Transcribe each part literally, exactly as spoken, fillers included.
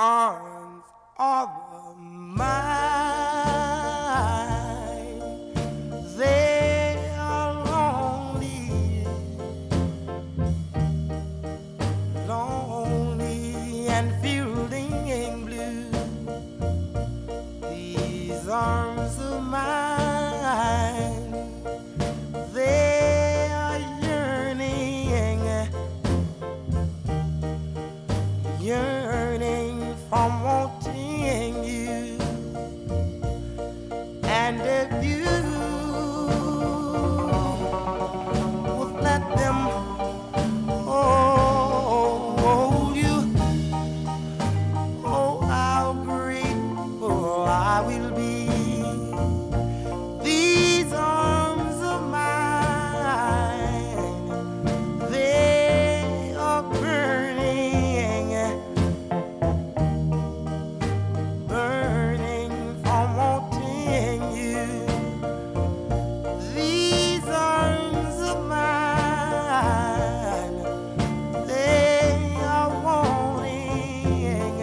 arms of mine. They are lonely, lonely and feeling blue. These arms of mine, they are yearning, yearning from wanting you. And if you would let them hold you, oh, how grateful I will be. These arms of mine, they are burning, burning from wanting you. These arms of mine, they are wanting,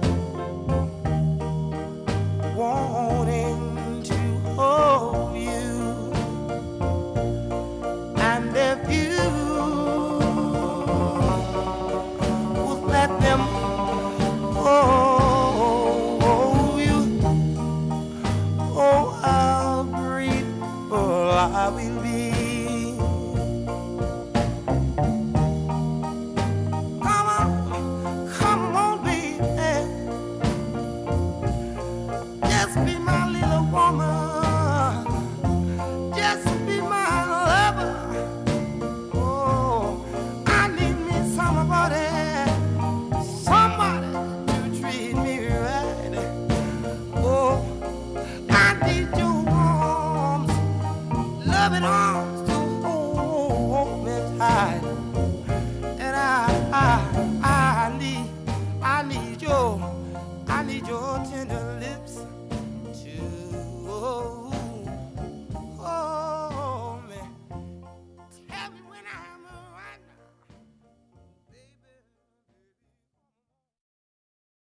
wanting to hold you. And if you would let them hold you, oh, how grateful I will be. Come on, come on, baby. Just be my little woman. Just be my lover. Oh, I need me somebody, somebody to treat me right. Oh, I need your arms, loving arms.